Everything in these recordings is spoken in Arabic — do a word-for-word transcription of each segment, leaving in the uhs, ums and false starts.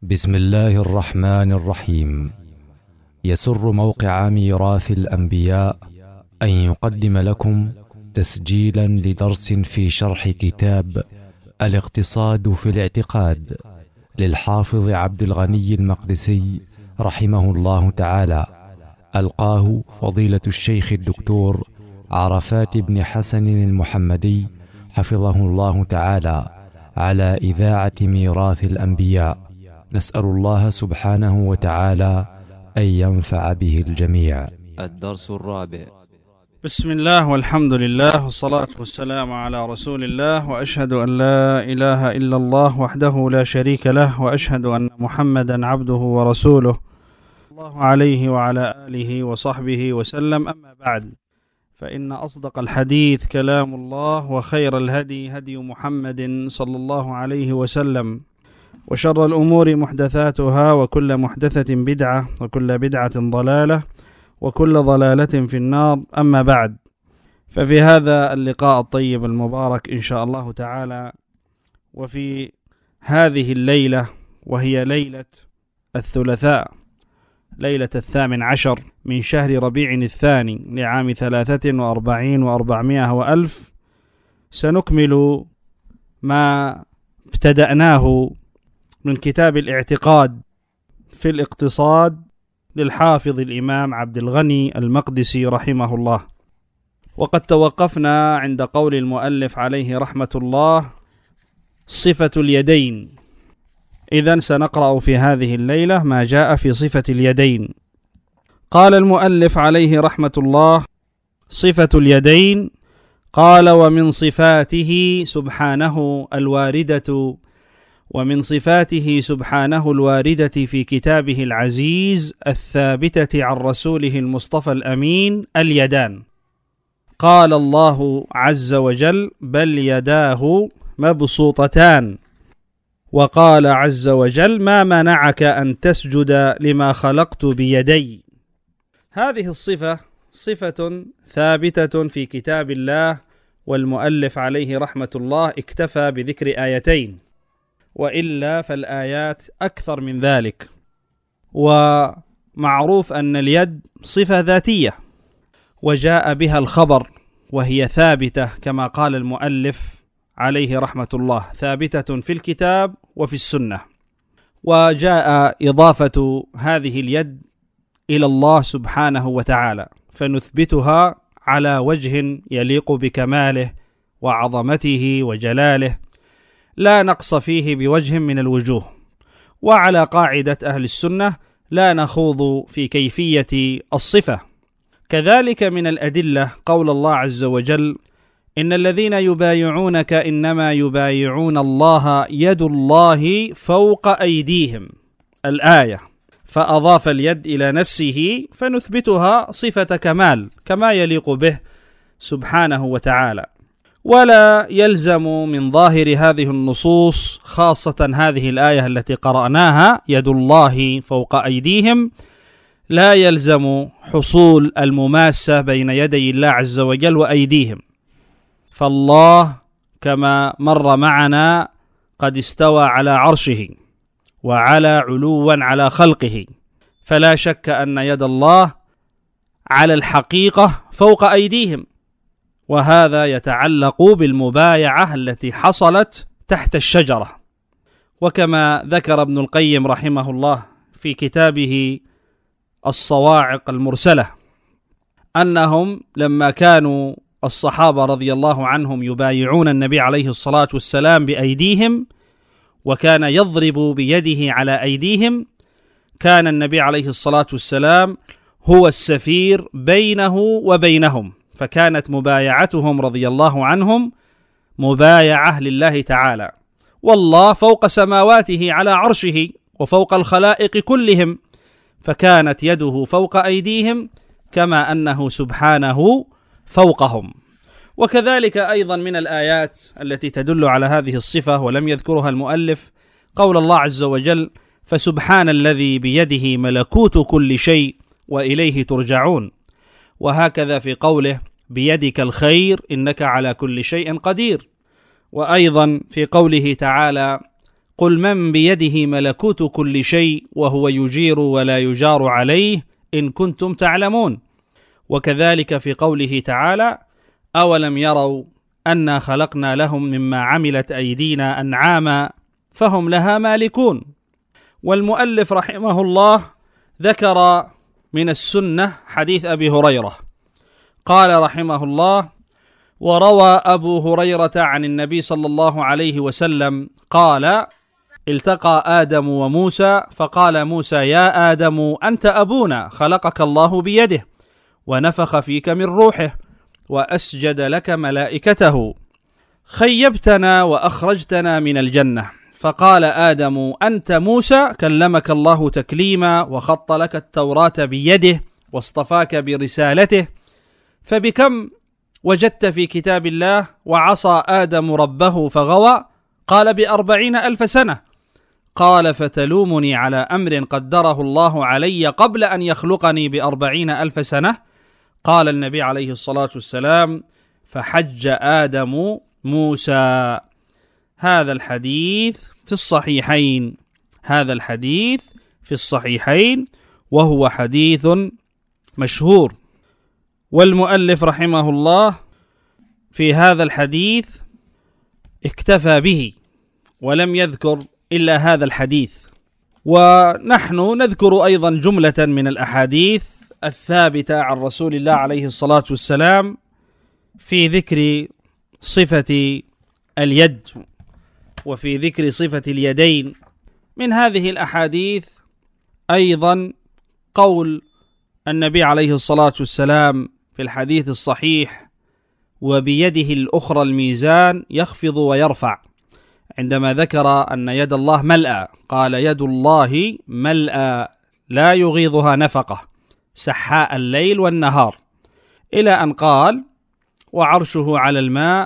بسم الله الرحمن الرحيم. يسر موقع ميراث الأنبياء أن يقدم لكم تسجيلا لدرس في شرح كتاب الاقتصاد في الاعتقاد للحافظ عبد الغني المقدسي رحمه الله تعالى، ألقاه فضيلة الشيخ الدكتور عرفات بن حسن المحمدي حفظه الله تعالى على إذاعة ميراث الأنبياء. نسأل الله سبحانه وتعالى أن ينفع به الجميع. الدرس الرابع. بسم الله والحمد لله والصلاة والسلام على رسول الله، وأشهد أن لا إله إلا الله وحده لا شريك له، وأشهد أن محمدا عبده ورسوله الله عليه وعلى آله وصحبه وسلم. أما بعد، فإن أصدق الحديث كلام الله، وخير الهدي هدي محمد صلى الله عليه وسلم، وشر الأمور محدثاتها، وكل محدثة بدعة، وكل بدعة ضلالة، وكل ضلالة في النار. أما بعد، ففي هذا اللقاء الطيب المبارك إن شاء الله تعالى، وفي هذه الليلة، وهي ليلة الثلاثاء، ليلة الثامن عشر من شهر ربيع الثاني لعام ثلاثة وأربعين وأربعمائة وألف، سنكمل ما ابتدأناه من كتاب الاعتقاد في الاقتصاد للحافظ الإمام عبد الغني المقدسي رحمه الله. وقد توقفنا عند قول المؤلف عليه رحمة الله: صفة اليدين. إذن سنقرأ في هذه الليلة ما جاء في صفة اليدين. قال المؤلف عليه رحمة الله: صفة اليدين. قال: ومن صفاته سبحانه الواردة ومن صفاته سبحانه الواردة في كتابه العزيز الثابتة عن رسوله المصطفى الأمين اليدان. قال الله عز وجل: بل يداه مبسوطتان. وقال عز وجل: ما منعك أن تسجد لما خلقت بيدي. هذه الصفة صفة ثابتة في كتاب الله، والمؤلف عليه رحمة الله اكتفى بذكر آيتين، وإلا فالآيات أكثر من ذلك. ومعروف أن اليد صفة ذاتية، وجاء بها الخبر، وهي ثابتة كما قال المؤلف عليه رحمة الله، ثابتة في الكتاب وفي السنة. وجاء إضافة هذه اليد إلى الله سبحانه وتعالى، فنثبتها على وجه يليق بكماله وعظمته وجلاله، لا نقص فيه بوجه من الوجوه. وعلى قاعدة أهل السنة لا نخوض في كيفية الصفة. كذلك من الأدلة قول الله عز وجل: إن الذين يبايعونك إنما يبايعون الله يد الله فوق أيديهم، الآية. فأضاف اليد إلى نفسه، فنثبتها صفة كمال كما يليق به سبحانه وتعالى. ولا يلزم من ظاهر هذه النصوص، خاصة هذه الآية التي قرأناها يد الله فوق أيديهم، لا يلزم حصول المماسة بين يدي الله عز وجل وأيديهم. فالله كما مر معنا قد استوى على عرشه وعلى علوا على خلقه، فلا شك أن يد الله على الحقيقة فوق أيديهم، وهذا يتعلق بالمبايعة التي حصلت تحت الشجرة. وكما ذكر ابن القيم رحمه الله في كتابه الصواعق المرسلة، أنهم لما كانوا الصحابة رضي الله عنهم يبايعون النبي عليه الصلاة والسلام بأيديهم، وكان يضرب بيده على أيديهم، كان النبي عليه الصلاة والسلام هو السفير بينه وبينهم، فكانت مبايعتهم رضي الله عنهم مبايعة لله تعالى، والله فوق سماواته على عرشه وفوق الخلائق كلهم، فكانت يده فوق أيديهم كما أنه سبحانه فوقهم. وكذلك أيضا من الآيات التي تدل على هذه الصفة ولم يذكرها المؤلف قول الله عز وجل: فسبحان الذي بيده ملكوت كل شيء وإليه ترجعون. وهكذا في قوله: بيدك الخير إنك على كل شيء قدير. وأيضا في قوله تعالى: قل من بيده ملكوت كل شيء وهو يجير ولا يجار عليه إن كنتم تعلمون. وكذلك في قوله تعالى: أولم يروا أنا خلقنا لهم مما عملت أيدينا أنعاما فهم لها مالكون. والمؤلف رحمه الله ذكر من السنة حديث أبي هريرة، قال رحمه الله: وروى أبو هريرة عن النبي صلى الله عليه وسلم قال: التقى آدم وموسى فقال موسى: يا آدم أنت أبونا، خلقك الله بيده ونفخ فيك من روحه وأسجد لك ملائكته، خيبتنا وأخرجتنا من الجنة. فقال آدم: أنت موسى، كلمك الله تكليما وخط لك التوراة بيده واصطفاك برسالته، فبكم وجدت في كتاب الله وعصى آدم ربه فغوى؟ قال: بأربعين ألف سنة. قال: فتلومني على أمر قدره الله علي قبل أن يخلقني بأربعين ألف سنة؟ قال النبي عليه الصلاة والسلام: فحج آدم موسى. هذا الحديث في الصحيحين هذا الحديث في الصحيحين وهو حديث مشهور. والمؤلف رحمه الله في هذا الحديث اكتفى به ولم يذكر إلا هذا الحديث. ونحن نذكر أيضا جملة من الأحاديث الثابتة عن رسول الله عليه الصلاة والسلام في ذكر صفة اليد وفي ذكر صفة اليدين. من هذه الأحاديث أيضا قول النبي عليه الصلاة والسلام في الحديث الصحيح: وبيده الأخرى الميزان يخفض ويرفع، عندما ذكر أن يد الله ملأى قال: يد الله ملأى لا يغيضها نفقة سحاء الليل والنهار، إلى أن قال: وعرشه على الماء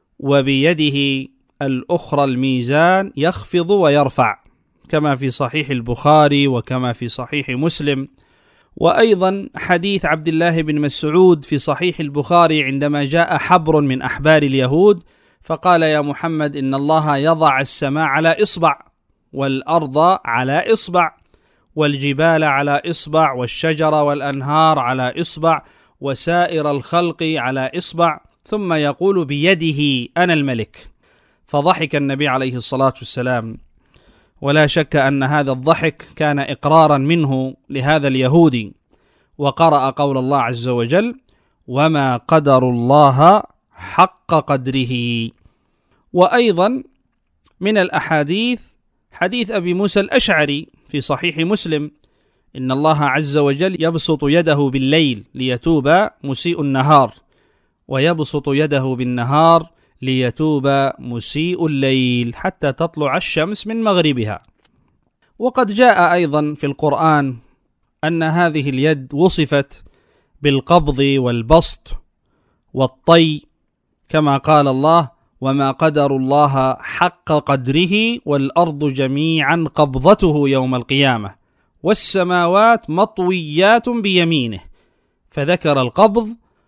وبيده الأخرى الميزان يخفض ويرفع، كما في صحيح البخاري وكما في صحيح مسلم. وأيضا حديث عبد الله بن مسعود في صحيح البخاري عندما جاء حبر من أحبار اليهود فقال: يا محمد، إن الله يضع السماء على إصبع والأرض على إصبع والجبال على إصبع والشجر والأنهار على إصبع وسائر الخلق على إصبع، ثم يقول: بيده أنا الملك. فضحك النبي عليه الصلاة والسلام، ولا شك أن هذا الضحك كان إقرارا منه لهذا اليهودي، وقرأ قول الله عز وجل: وما قدر الله حق قدره. وأيضا من الأحاديث حديث أبي موسى الأشعري في صحيح مسلم: إن الله عز وجل يبسط يده بالليل ليتوب مسيء النهار، ويبسط يده بالنهار ليتوب مسيء الليل حتى تطلع الشمس من مغربها. وقد جاء أيضا في القرآن أن هذه اليد وصفت بالقبض والبسط والطي، كما قال الله: وما قدر الله حق قدره والأرض جميعا قبضته يوم القيامة والسماوات مطويات بيمينه. فذكر القبض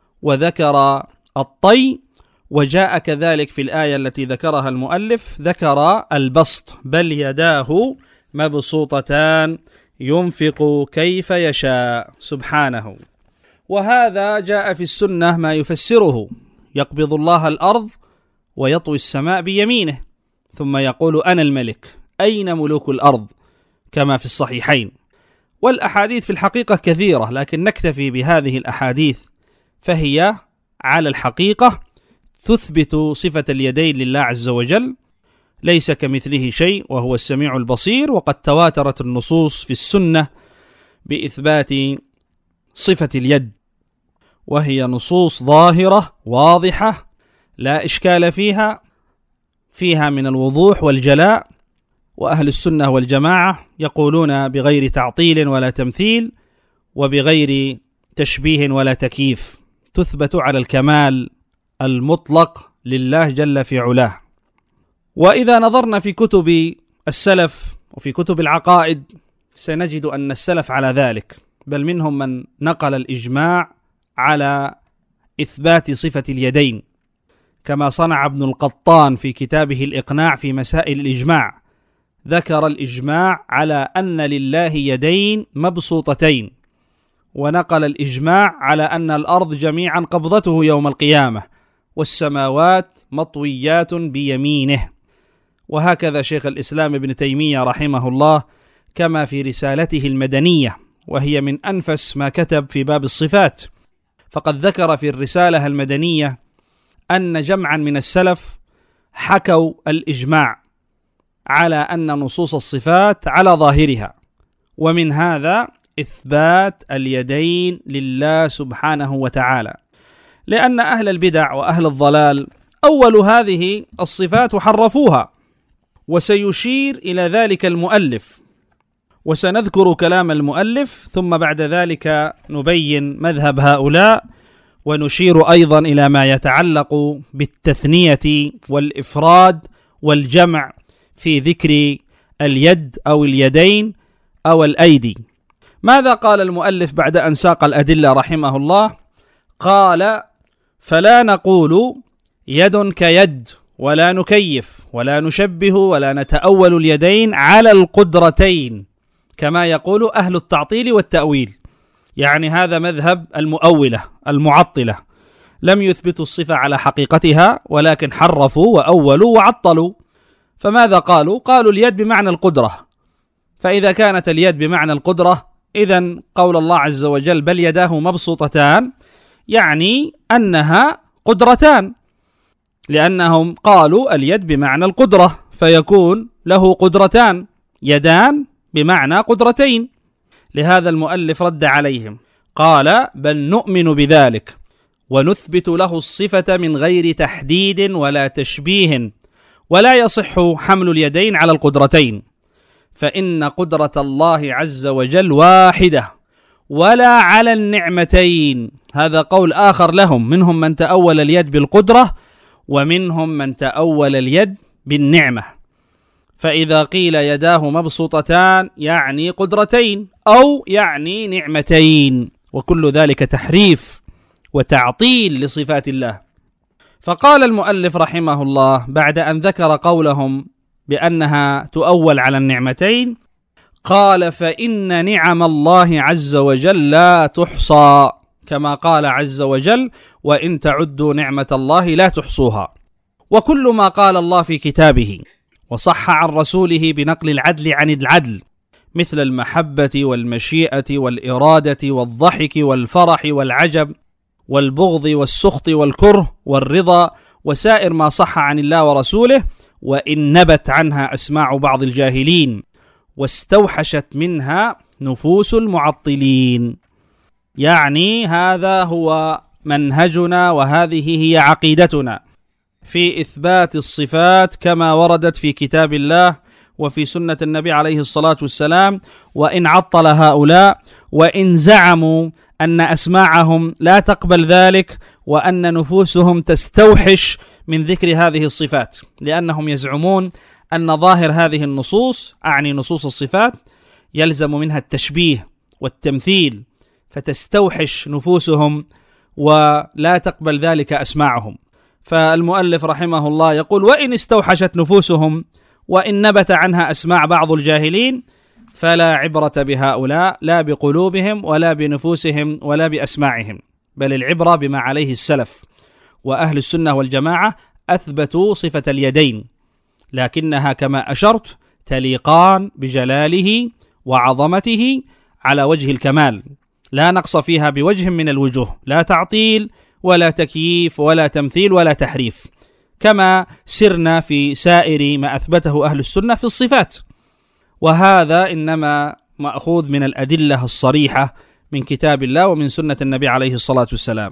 وذكر الطي، وجاء كذلك في الآية التي ذكرها المؤلف ذكر البسط: بل يداه مبسوطتان ينفق كيف يشاء سبحانه. وهذا جاء في السنة ما يفسره: يقبض الله الأرض ويطوي السماء بيمينه ثم يقول: أنا الملك، أين ملوك الأرض؟ كما في الصحيحين. والأحاديث في الحقيقة كثيرة، لكن نكتفي بهذه الأحاديث، فهي على الحقيقة تثبت صفة اليدين لله عز وجل، ليس كمثله شيء وهو السميع البصير. وقد تواترت النصوص في السنة بإثبات صفة اليد، وهي نصوص ظاهرة واضحة لا إشكال فيها فيها من الوضوح والجلاء. وأهل السنة والجماعة يقولون بغير تعطيل ولا تمثيل وبغير تشبيه ولا تكييف، تثبت على الكمال المطلق لله جل في علاه. وإذا نظرنا في كتب السلف وفي كتب العقائد سنجد أن السلف على ذلك، بل منهم من نقل الإجماع على إثبات صفة اليدين، كما صنع ابن القطان في كتابه الإقناع في مسائل الإجماع، ذكر الإجماع على أن لله يدين مبسوطتين، ونقل الإجماع على أن الأرض جميعا قبضته يوم القيامة، والسماوات مطويات بيمينه. وهكذا شيخ الإسلام ابن تيمية رحمه الله كما في رسالته المدنية، وهي من أنفس ما كتب في باب الصفات، فقد ذكر في الرسالة المدنية أن جمعا من السلف حكوا الإجماع على أن نصوص الصفات على ظاهرها، ومن هذا إثبات اليدين لله سبحانه وتعالى، لأن أهل البدع وأهل الضلال أول هذه الصفات حرفوها، وسيشير إلى ذلك المؤلف، وسنذكر كلام المؤلف ثم بعد ذلك نبين مذهب هؤلاء، ونشير أيضا إلى ما يتعلق بالتثنية والإفراد والجمع في ذكر اليد أو اليدين أو الأيدي. ماذا قال المؤلف بعد أن ساق الأدلة رحمه الله؟ قال: فلا نقول يد كيد، ولا نكيف ولا نشبه ولا نتأول اليدين على القدرتين كما يقول أهل التعطيل والتأويل، يعني هذا مذهب المؤولة المعطلة، لم يثبتوا الصفة على حقيقتها ولكن حرفوا وأولوا وعطلوا. فماذا قالوا؟ قالوا اليد بمعنى القدرة، فإذا كانت اليد بمعنى القدرة إذن قول الله عز وجل بل يداه مبسوطتان يعني أنها قدرتان، لأنهم قالوا اليد بمعنى القدرة فيكون له قدرتان، يدان بمعنى قدرتين. لهذا المؤلف رد عليهم قال: بل نؤمن بذلك ونثبت له الصفة من غير تحديد ولا تشبيه، ولا يصح حمل اليدين على القدرتين، فإن قدرة الله عز وجل واحدة، ولا على النعمتين. هذا قول آخر لهم، منهم من تأول اليد بالقدرة ومنهم من تأول اليد بالنعمة. فإذا قيل يداه مبسوطتان يعني قدرتين أو يعني نعمتين، وكل ذلك تحريف وتعطيل لصفات الله. فقال المؤلف رحمه الله بعد أن ذكر قولهم بأنها تؤول على النعمتين، قال: فإن نعم الله عز وجل لا تحصى، كما قال عز وجل: وإن تعدوا نعمة الله لا تحصوها. وكل ما قال الله في كتابه وصح عن رسوله بنقل العدل عن العدل، مثل المحبة والمشيئة والإرادة والضحك والفرح والعجب والبغض والسخط والكره والرضا وسائر ما صح عن الله ورسوله، وإن نبت عنها أسماع بعض الجاهلين واستوحشت منها نفوس المعطلين. يعني هذا هو منهجنا وهذه هي عقيدتنا في إثبات الصفات كما وردت في كتاب الله وفي سنة النبي عليه الصلاة والسلام. وإن عطل هؤلاء وإن زعموا أن أسماعهم لا تقبل ذلك وأن نفوسهم تستوحش من ذكر هذه الصفات، لأنهم يزعمون أن ظاهر هذه النصوص، أعني نصوص الصفات، يلزم منها التشبيه والتمثيل، فتستوحش نفوسهم ولا تقبل ذلك أسماعهم. فالمؤلف رحمه الله يقول: وإن استوحشت نفوسهم وإن نبت عنها أسماع بعض الجاهلين فلا عبرة بهؤلاء، لا بقلوبهم ولا بنفوسهم ولا بأسماعهم، بل العبرة بما عليه السلف. وأهل السنة والجماعة أثبتوا صفة اليدين، لكنها كما أشرت تليقان بجلاله وعظمته على وجه الكمال، لا نقص فيها بوجه من الوجوه، لا تعطيل ولا تكييف ولا تمثيل ولا تحريف، كما سرنا في سائر ما أثبته أهل السنة في الصفات. وهذا إنما مأخوذ من الأدلة الصريحة من كتاب الله ومن سنة النبي عليه الصلاة والسلام.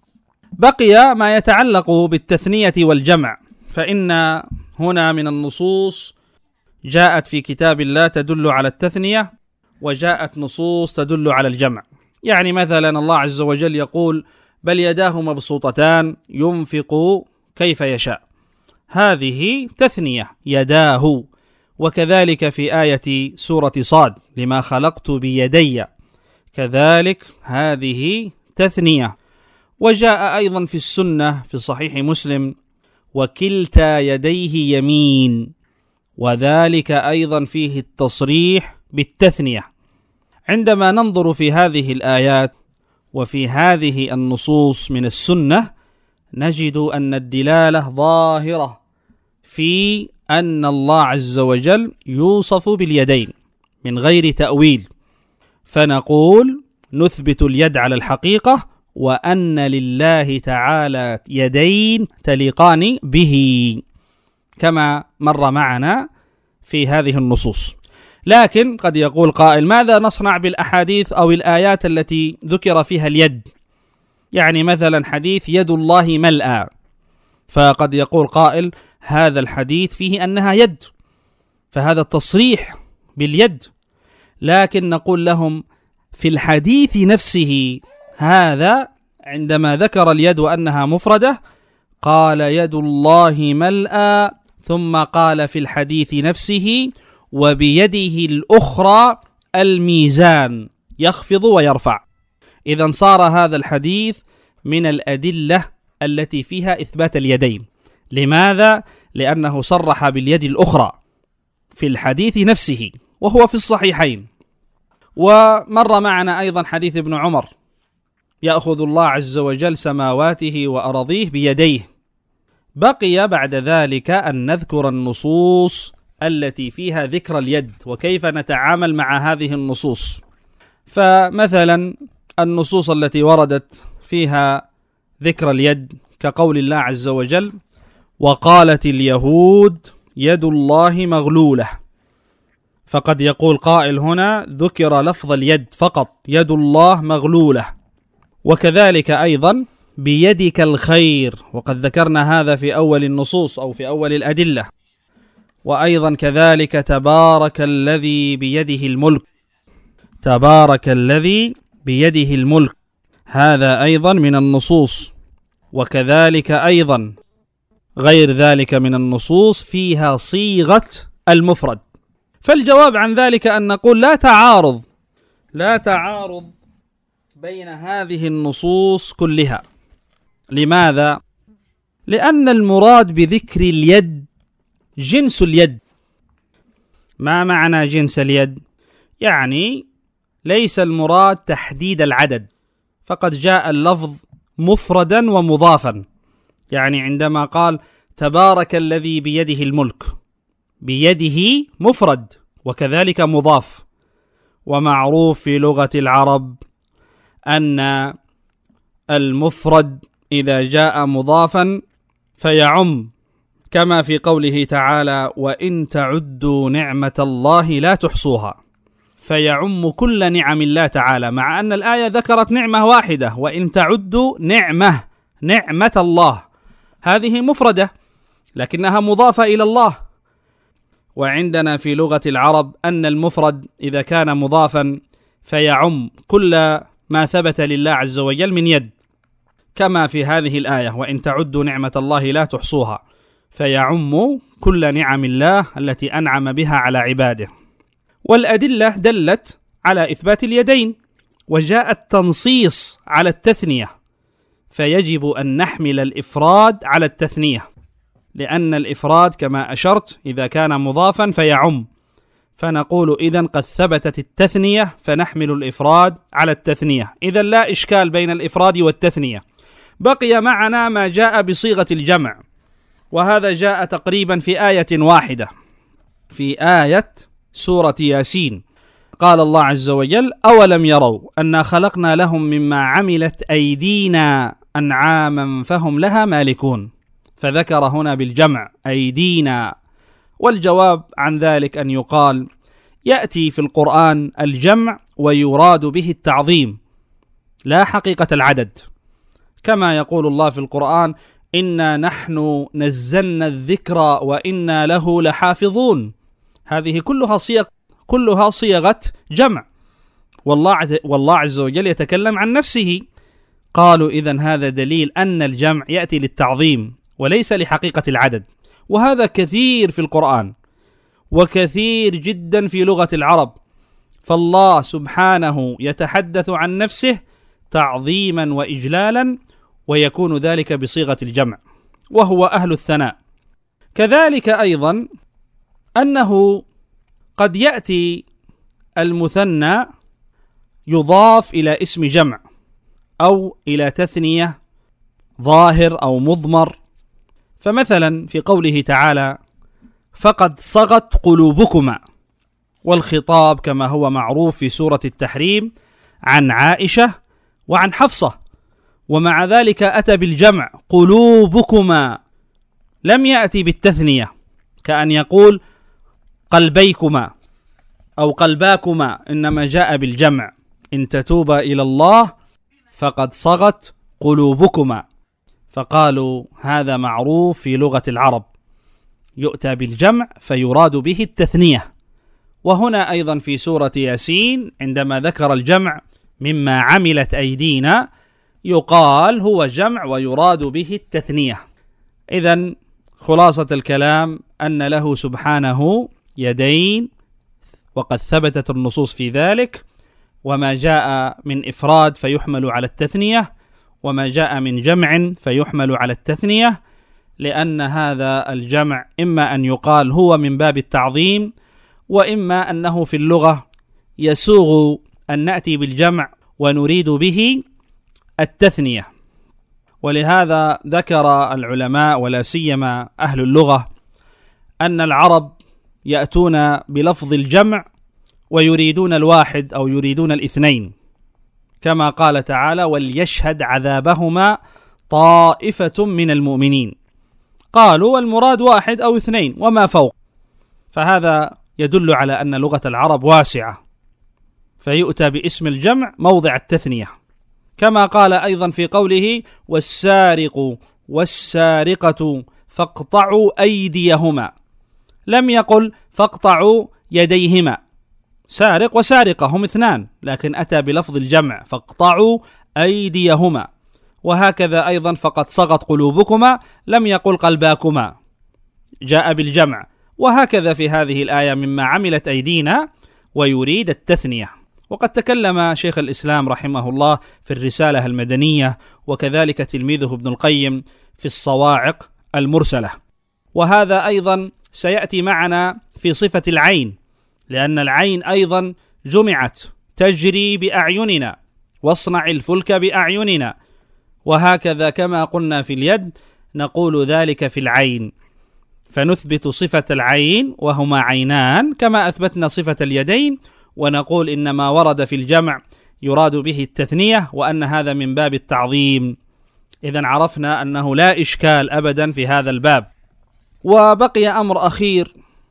بقي ما يتعلق بالتثنية والجمع، فإن هنا من النصوص جاءت في كتاب الله تدل على التثنية، وجاءت نصوص تدل على الجمع. يعني مثلا الله عز وجل يقول: بل يداه مبسوطتان ينفق كيف يشاء، هذه تثنية يداه. وكذلك في آية سورة صاد: لما خلقت بيدي، كذلك هذه تثنية. وجاء أيضا في السنة في صحيح مسلم: وكلتا يديه يمين، وذلك أيضا فيه التصريح بالتثنية. عندما ننظر في هذه الآيات وفي هذه النصوص من السنة نجد أن الدلالة ظاهرة في أن الله عز وجل يوصف باليدين من غير تأويل، فنقول نثبت اليد على الحقيقة وأن لله تعالى يدين تليقان به كما مر معنا في هذه النصوص. لكن قد يقول قائل ماذا نصنع بالأحاديث أو الآيات التي ذكر فيها اليد؟ يعني مثلا حديث يد الله ملأى، فقد يقول قائل هذا الحديث فيه أنها يد، فهذا التصريح باليد. لكن نقول لهم في الحديث نفسه هذا عندما ذكر اليد وأنها مفردة قال يد الله ملأى، ثم قال في الحديث نفسه وبيده الأخرى الميزان يخفض ويرفع. إذن صار هذا الحديث من الأدلة التي فيها إثبات اليدين. لماذا؟ لأنه صرح باليد الأخرى في الحديث نفسه وهو في الصحيحين. ومر معنا أيضا حديث ابن عمر يأخذ الله عز وجل سماواته وأراضيه بيديه. بقي بعد ذلك أن نذكر النصوص التي فيها ذكر اليد وكيف نتعامل مع هذه النصوص. فمثلا النصوص التي وردت فيها ذكر اليد كقول الله عز وجل وقالت اليهود يد الله مغلولة، فقد يقول قائل هنا ذكر لفظ اليد فقط، يد الله مغلولة. وكذلك أيضا بيدك الخير، وقد ذكرنا هذا في أول النصوص أو في أول الأدلة. وأيضا كذلك تبارك الذي بيده الملك، تبارك الذي بيده الملك، هذا أيضا من النصوص. وكذلك أيضا غير ذلك من النصوص فيها صيغة المفرد. فالجواب عن ذلك أن نقول لا تعارض لا تعارض بين هذه النصوص كلها. لماذا؟ لأن المراد بذكر اليد جنس اليد. ما معنى جنس اليد؟ يعني ليس المراد تحديد العدد، فقد جاء اللفظ مفردا ومضافا. يعني عندما قال تبارك الذي بيده الملك، بيده مفرد وكذلك مضاف. ومعروف في لغة العرب أن المفرد إذا جاء مضافا فيعم، كما في قوله تعالى وإن تعدوا نعمة الله لا تحصوها، فيعم كل نعم الله تعالى، مع أن الآية ذكرت نعمة واحدة وإن تعدوا نعمة نعمة الله، هذه مفردة لكنها مضافة إلى الله. وعندنا في لغة العرب أن المفرد إذا كان مضافا فيعم كل ما ثبت لله عز وجل من يد، كما في هذه الآية وإن تعدوا نعمة الله لا تحصوها، فيعم كل نعم الله التي أنعم بها على عباده. والأدلة دلت على إثبات اليدين، وجاء التنصيص على التثنية، فيجب أن نحمل الإفراد على التثنية، لأن الإفراد كما أشرت إذا كان مضافا فيعم، فنقول إذن قد ثبتت التثنية فنحمل الإفراد على التثنية. إذن لا إشكال بين الإفراد والتثنية. بقي معنا ما جاء بصيغة الجمع، وهذا جاء تقريبا في آية واحدة، في آية سورة ياسين. قال الله عز وجل أولم يروا أنا خلقنا لهم مما عملت أيدينا أنعاما فهم لها مالكون، فذكر هنا بالجمع أيدينا. والجواب عن ذلك أن يقال يأتي في القرآن الجمع ويراد به التعظيم لا حقيقة العدد، كما يقول الله في القرآن إنا نحن نزلنا الذكر وإنا له لحافظون. هذه كلها صيغ كلها صيغة جمع، والله والله عز وجل يتكلم عن نفسه. قالوا إذن هذا دليل أن الجمع يأتي للتعظيم وليس لحقيقة العدد، وهذا كثير في القرآن وكثير جدا في لغة العرب. فالله سبحانه يتحدث عن نفسه تعظيما وإجلالا، ويكون ذلك بصيغة الجمع، وهو أهل الثناء. كذلك أيضا أنه قد يأتي المثنى يضاف إلى اسم جمع أو إلى تثنية ظاهر أو مضمر. فمثلا في قوله تعالى فقد صغت قلوبكما، والخطاب كما هو معروف في سورة التحريم عن عائشة وعن حفصة، ومع ذلك أتى بالجمع قلوبكما، لم يأتي بالتثنية كأن يقول قلبيكما أو قلباكما، إنما جاء بالجمع إن تتوبا إلى الله فقد صغت قلوبكما. فقالوا هذا معروف في لغة العرب، يؤتى بالجمع فيراد به التثنية. وهنا أيضا في سورة ياسين عندما ذكر الجمع مما عملت أيدينا يقال هو جمع ويراد به التثنية. إذن خلاصة الكلام أن له سبحانه يدين، وقد ثبتت النصوص في ذلك، وما جاء من إفراد فيحمل على التثنية، وما جاء من جمع فيحمل على التثنية، لأن هذا الجمع إما أن يقال هو من باب التعظيم، وإما أنه في اللغة يسوغ أن نأتي بالجمع ونريد به التثنية. ولهذا ذكر العلماء ولا سيما أهل اللغة أن العرب يأتون بلفظ الجمع ويريدون الواحد أو يريدون الاثنين، كما قال تعالى وليشهد عذابهما طائفة من المؤمنين، قالوا المراد واحد أو اثنين وما فوق. فهذا يدل على أن لغة العرب واسعة، فيؤتى باسم الجمع موضع التثنية، كما قال أيضا في قوله والسارق والسارقة فاقطعوا أيديهما، لم يقل فاقطعوا يديهما، سارق وسارقة هم اثنان، لكن أتى بلفظ الجمع فاقطعوا أيديهما. وهكذا أيضا فقد صغت قلوبكما، لم يقل قلباكما، جاء بالجمع. وهكذا في هذه الآية مما عملت أيدينا ويريد التثنية. وقد تكلم شيخ الإسلام رحمه الله في الرسالة المدنية، وكذلك تلميذه ابن القيم في الصواعق المرسلة. وهذا أيضا سيأتي معنا في صفة العين، لأن العين أيضا جمعت تجري بأعيننا، واصنع الفلك بأعيننا، وهكذا كما قلنا في اليد نقول ذلك في العين، فنثبت صفة العين وهما عينان كما أثبتنا صفة اليدين، ونقول إنما ورد في الجمع يراد به التثنية، وأن هذا من باب التعظيم. إذن عرفنا أنه لا إشكال أبدا في هذا الباب. وبقي أمر أخير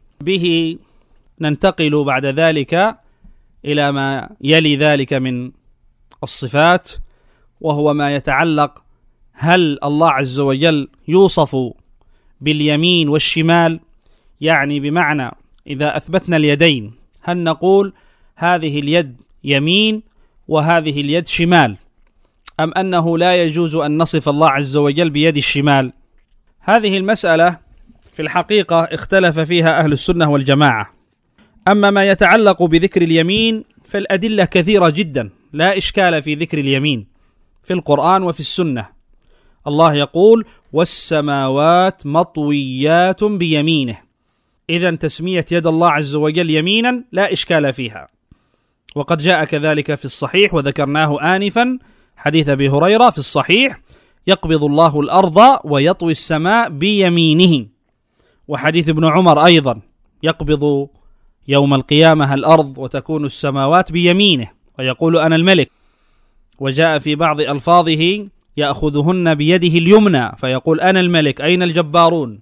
به ننتقل بعد ذلك إلى ما يلي ذلك من الصفات، وهو ما يتعلق هل الله عز وجل يوصف باليمين والشمال؟ يعني بمعنى إذا أثبتنا اليدين هل نقول هذه اليد يمين وهذه اليد شمال، أم أنه لا يجوز أن نصف الله عز وجل بيد الشمال؟ هذه المسألة في الحقيقة اختلف فيها أهل السنة والجماعة. أما ما يتعلق بذكر اليمين فالأدلة كثيرة جدا، لا إشكال في ذكر اليمين في القرآن وفي السنة. الله يقول والسماوات مطويات بيمينه، إذن تسمية يد الله عز وجل يمينا لا إشكال فيها. وقد جاء كذلك في الصحيح وذكرناه آنفا حديث أبي هريرة في الصحيح يقبض الله الأرض ويطوي السماء بيمينه، وحديث ابن عمر أيضا يقبض يوم القيامة الأرض وتكون السماوات بيمينه ويقول أنا الملك. وجاء في بعض ألفاظه يأخذهن بيده اليمنى فيقول أنا الملك أين الجبارون.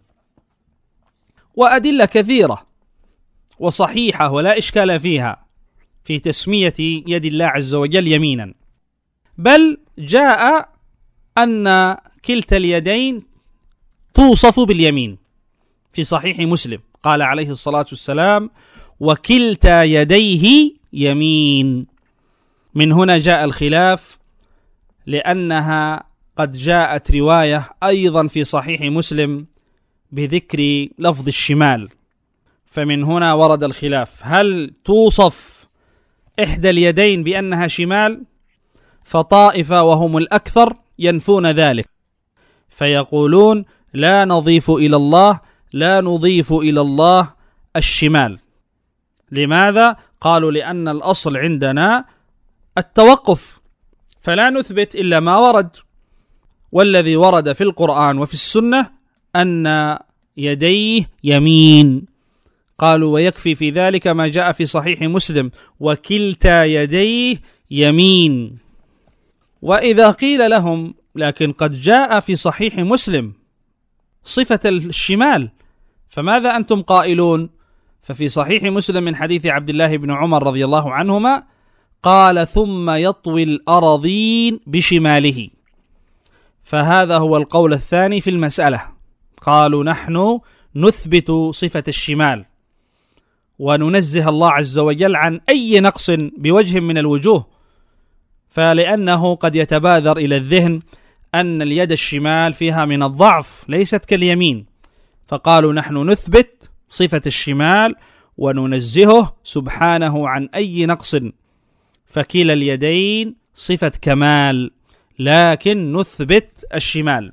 وأدلة كثيرة وصحيحة ولا إشكال فيها في تسمية يد الله عز وجل يمينا، بل جاء أن كلتا اليدين توصف باليمين في صحيح مسلم، قال عليه الصلاة والسلام وكلتا يديه يمين. من هنا جاء الخلاف، لأنها قد جاءت رواية أيضا في صحيح مسلم بذكر لفظ الشمال، فمن هنا ورد الخلاف هل توصف إحدى اليدين بأنها شمال؟ فطائفة وهم الأكثر ينفون ذلك، فيقولون لا نضيف إلى الله لا نضيف إلى الله الشمال. لماذا؟ قالوا لأن الأصل عندنا التوقف، فلا نثبت إلا ما ورد، والذي ورد في القرآن وفي السنة أن يديه يمين. قالوا ويكفي في ذلك ما جاء في صحيح مسلم: وكلتا يديه يمين. وإذا قيل لهم لكن قد جاء في صحيح مسلم صفة الشمال، فماذا أنتم قائلون؟ ففي صحيح مسلم من حديث عبد الله بن عمر رضي الله عنهما قال: ثم يطوي الأراضين بشماله. فهذا هو القول الثاني في المسألة. قالوا نحن نثبت صفة الشمال وننزه الله عز وجل عن أي نقص بوجه من الوجوه، فلأنه قد يتبادر إلى الذهن أن اليد الشمال فيها من الضعف ليست كاليمين، فقالوا نحن نثبت صفة الشمال وننزهه سبحانه عن أي نقص، فكلا اليدين صفة كمال، لكن نثبت الشمال.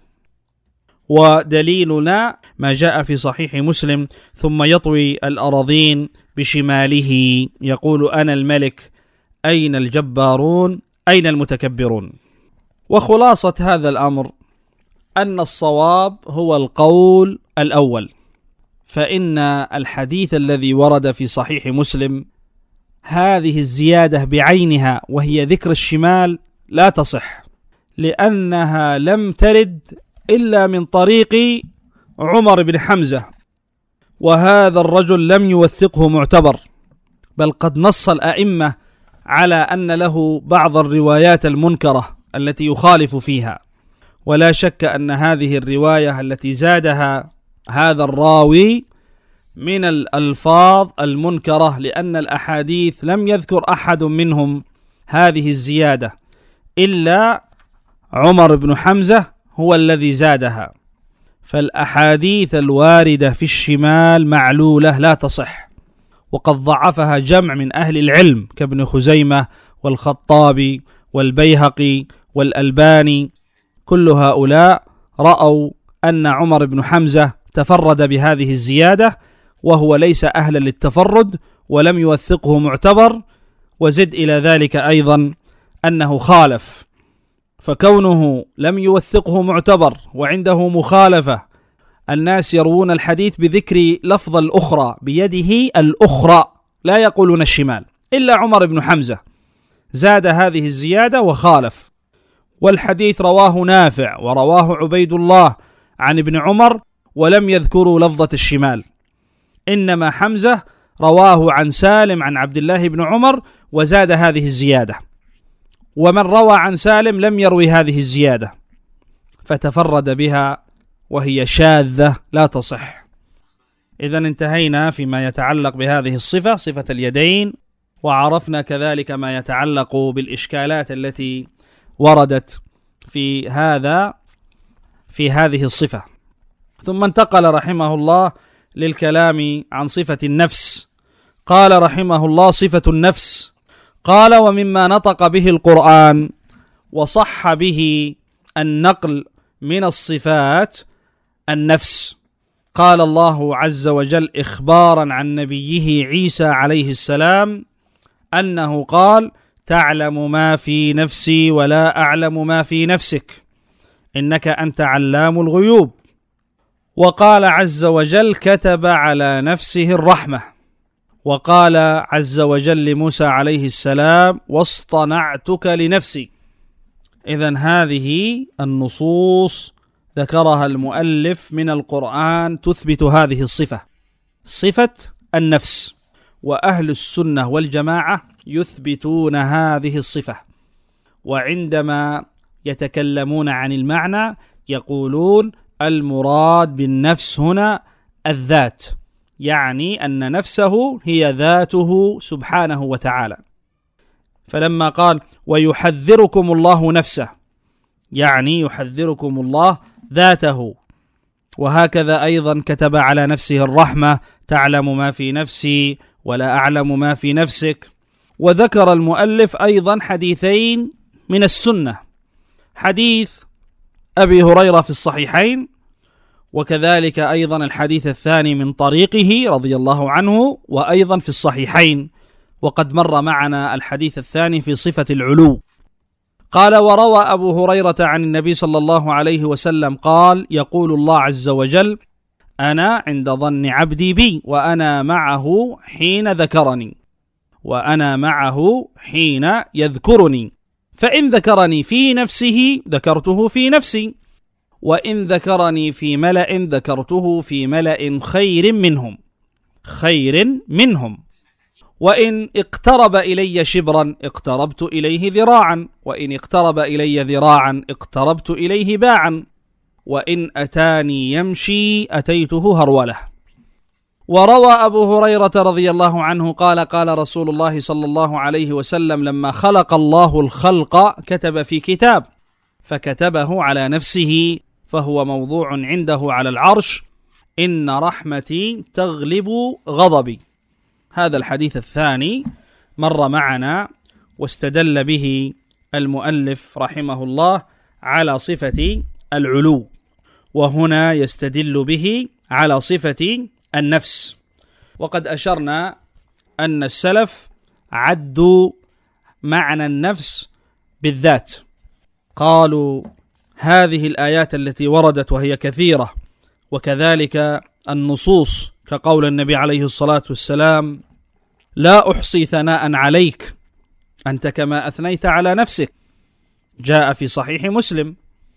ودليلنا ما جاء في صحيح مسلم: ثم يطوي الأراضين بشماله يقول أنا الملك أين الجبارون أين المتكبرون. وخلاصة هذا الأمر أن الصواب هو القول الأول، فإن الحديث الذي ورد في صحيح مسلم هذه الزيادة بعينها وهي ذكر الشمال لا تصح، لأنها لم ترد إلا من طريق عمر بن حمزة، وهذا الرجل لم يوثقه معتبر، بل قد نص الأئمة على أن له بعض الروايات المنكرة التي يخالف فيها. ولا شك أن هذه الرواية التي زادها هذا الراوي من الألفاظ المنكرة، لأن الأحاديث لم يذكر أحد منهم هذه الزيادة إلا عمر بن حمزة هو الذي زادها. فالأحاديث الواردة في الشمال معلولة لا تصح، وقد ضعفها جمع من أهل العلم كابن خزيمة والخطابي والبيهقي والألباني. كل هؤلاء رأوا أن عمر بن حمزة تفرد بهذه الزيادة، وهو ليس أهلا للتفرد ولم يوثقه معتبر. وزد إلى ذلك أيضا أنه خالف، فكونه لم يوثقه معتبر وعنده مخالفة، الناس يروون الحديث بذكر لفظ الأخرى بيده الأخرى لا يقولون الشمال، إلا عمر بن حمزة زاد هذه الزيادة وخالف. والحديث رواه نافع ورواه عبيد الله عن ابن عمر ولم يذكروا لفظة الشمال، إنما حمزة رواه عن سالم عن عبد الله بن عمر وزاد هذه الزيادة، ومن روى عن سالم لم يروي هذه الزيادة فتفرد بها وهي شاذة لا تصح. إذن انتهينا فيما يتعلق بهذه الصفة، صفة اليدين، وعرفنا كذلك ما يتعلق بالإشكالات التي وردت في هذا في هذه الصفة. ثم انتقل رحمه الله للكلام عن صفة النفس. قال رحمه الله: صفة النفس. قال: ومما نطق به القرآن وصح به النقل من الصفات النفس. قال الله عز وجل إخبارا عن نبيه عيسى عليه السلام أنه قال: تعلم ما في نفسي ولا أعلم ما في نفسك إنك أنت علام الغيوب. وقال عز وجل: كتب على نفسه الرحمة. وقال عز وجل لموسى عليه السلام: واصطنعتك لنفسي. إذن هذه النصوص ذكرها المؤلف من القرآن تثبت هذه الصفة، صفة النفس، وأهل السنة والجماعة يثبتون هذه الصفة. وعندما يتكلمون عن المعنى يقولون المراد بالنفس هنا الذات، يعني أن نفسه هي ذاته سبحانه وتعالى. فلما قال: ويحذركم الله نفسه، يعني يحذركم الله ذاته. وهكذا أيضا كتب على نفسه الرحمة: تعلم ما في نفسي ولا أعلم ما في نفسك. وذكر المؤلف أيضا حديثين من السنة: حديث أبي هريرة في الصحيحين، وكذلك أيضا الحديث الثاني من طريقه رضي الله عنه، وأيضا في الصحيحين، وقد مر معنا الحديث الثاني في صفة العلو. قال: وروى أبو هريرة عن النبي صلى الله عليه وسلم قال: يقول الله عز وجل: أنا عند ظن عبدي بي، وأنا معه حين ذكرني، وأنا معه حين يذكرني، فإن ذكرني في نفسه ذكرته في نفسي، وإن ذكرني في ملأ ذكرته في ملأ خير منهم خير منهم وإن اقترب إلي شبرا اقتربت إليه ذراعا، وإن اقترب إلي ذراعا اقتربت إليه باعا، وإن أتاني يمشي أتيته هرولة. وروى أبو هريرة رضي الله عنه قال: قال رسول الله صلى الله عليه وسلم: لما خلق الله الخلق كتب في كتاب، فكتبه على نفسه، فهو موضوع عنده على العرش: إن رحمتي تغلب غضبي. هذا الحديث الثاني مر معنا، واستدل به المؤلف رحمه الله على صفة العلو، وهنا يستدل به على صفة النفس. وقد أشرنا أن السلف عدوا معنى النفس بالذات، قالوا هذه الآيات التي وردت وهي كثيرة، وكذلك النصوص كقول النبي عليه الصلاة والسلام: لا أحصي ثناء عليك أنت كما أثنيت على نفسك، جاء في صحيح مسلم.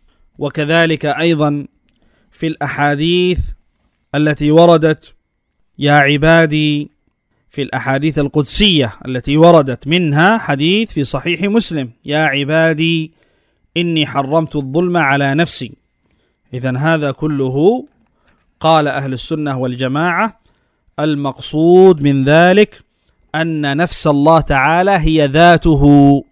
وكذلك أيضا في الأحاديث التي وردت: يا عبادي، في الأحاديث القدسية التي وردت، منها حديث في صحيح مسلم: يا عبادي إني حرمت الظلم على نفسي. إذن هذا كله قال أهل السنة والجماعة المقصود من ذلك أن نفس الله تعالى هي ذاته،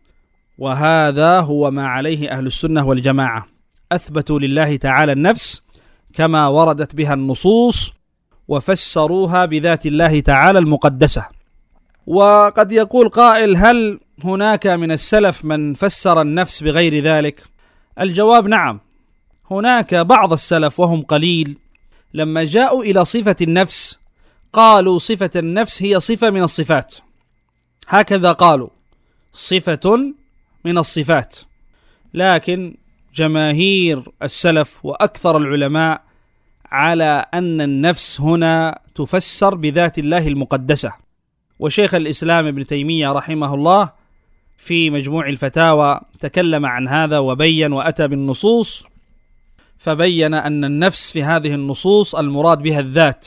وهذا هو ما عليه أهل السنة والجماعة، أثبتوا لله تعالى النفس كما وردت بها النصوص، وفسروها بذات الله تعالى المقدسة. وقد يقول قائل: هل هناك من السلف من فسر النفس بغير ذلك؟ الجواب: نعم، هناك بعض السلف وهم قليل، لما جاءوا إلى صفة النفس قالوا صفة النفس هي صفة من الصفات، هكذا قالوا، صفة من الصفات. لكن جماهير السلف وأكثر العلماء على أن النفس هنا تفسر بذات الله المقدسة. وشيخ الإسلام ابن تيمية رحمه الله في مجموع الفتاوى تكلم عن هذا وبين وأتى بالنصوص، فبين أن النفس في هذه النصوص المراد بها الذات،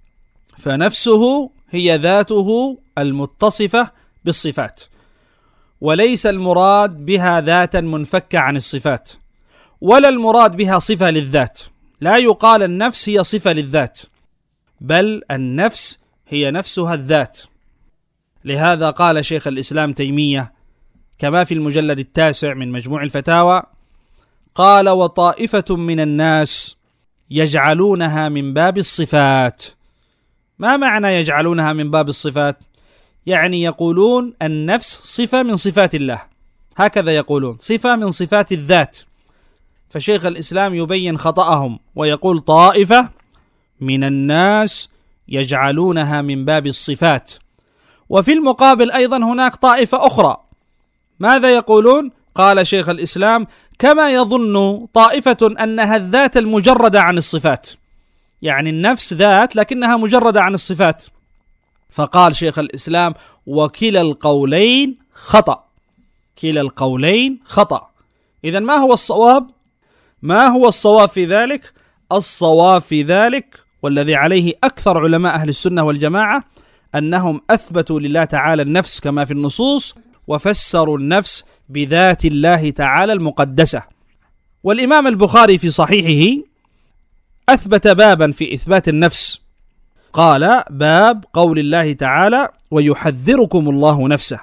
فنفسه هي ذاته المتصفة بالصفات، وليس المراد بها ذاتا منفكة عن الصفات، ولا المراد بها صفة للذات. لا يقال النفس هي صفة للذات، بل النفس هي نفسها الذات. لهذا قال شيخ الإسلام تيمية كما في المجلد التاسع من مجموع الفتاوى، قال: وطائفة من الناس يجعلونها من باب الصفات. ما معنى يجعلونها من باب الصفات؟ يعني يقولون النفس صفة من صفات الله، هكذا يقولون، صفة من صفات الذات. فشيخ الإسلام يبين خطأهم ويقول: طائفة من الناس يجعلونها من باب الصفات. وفي المقابل أيضا هناك طائفة أخرى، ماذا يقولون؟ قال شيخ الإسلام: كما يظن طائفة أنها الذات المجردة عن الصفات، يعني النفس ذات لكنها مجردة عن الصفات. فقال شيخ الإسلام: وكلا القولين خطأ، كلا القولين خطأ. إذن ما هو الصواب؟ ما هو الصواب في ذلك؟ الصواب في ذلك والذي عليه أكثر علماء أهل السنة والجماعة أنهم أثبتوا لله تعالى النفس كما في النصوص، وفسروا النفس بذات الله تعالى المقدسة. والإمام البخاري في صحيحه أثبت بابا في إثبات النفس، قال: باب قول الله تعالى: ويحذركم الله نفسه،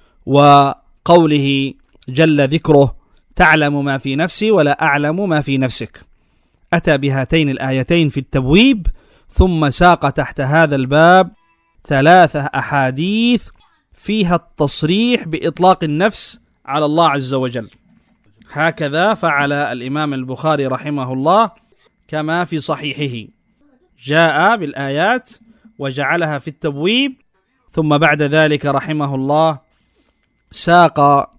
وقوله جل ذكره: تعلم ما في نفسي ولا أعلم ما في نفسك. أتى بهاتين الآيتين في التبويب، ثم ساق تحت هذا الباب ثلاثة أحاديث فيها التصريح بإطلاق النفس على الله عز وجل. هكذا فعل الإمام البخاري رحمه الله كما في صحيحه، جاء بالآيات وجعلها في التبويب، ثم بعد ذلك رحمه الله ساق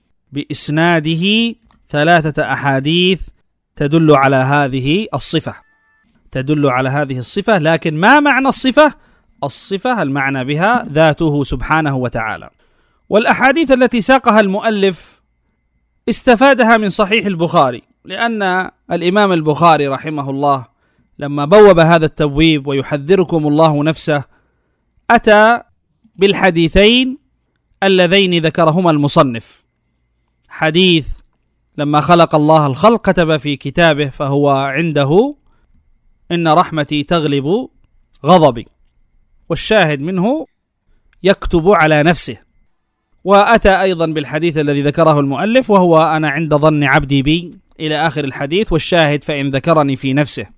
بإسناده ثلاثة أحاديث تدل على هذه الصفة تدل على هذه الصفة لكن ما معنى الصفة؟ الصفة المعنى بها ذاته سبحانه وتعالى. والأحاديث التي ساقها المؤلف استفادها من صحيح البخاري، لأن الإمام البخاري رحمه الله لما بوب هذا التبويب ويحذركم الله نفسه أتى بالحديثين اللذين ذكرهما المصنف. حديث لما خلق الله الخلق كتب في كتابه فهو عنده إن رحمتي تغلب غضبي، والشاهد منه يكتب على نفسه. وأتى أيضا بالحديث الذي ذكره المؤلف وهو أنا عند ظن عبدي بي إلى آخر الحديث، والشاهد فإن ذكرني في نفسه.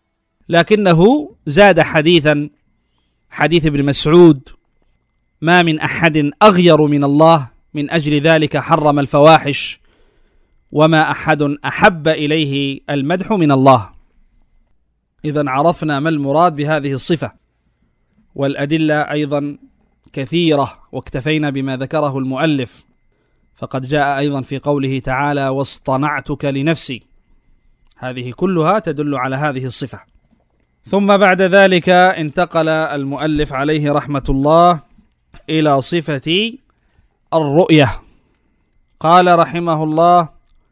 لكنه زاد حديثا، حديث ابن مسعود: ما من أحد أغير من الله من أجل ذلك حرم الفواحش، وما أحد أحب إليه المدح من الله. إذن عرفنا ما المراد بهذه الصفة، والأدلة أيضا كثيرة، واكتفينا بما ذكره المؤلف، فقد جاء أيضا في قوله تعالى: واصطنعتك لنفسي. هذه كلها تدل على هذه الصفة. ثم بعد ذلك انتقل المؤلف عليه رحمة الله إلى صفة الرؤية. قال رحمه الله: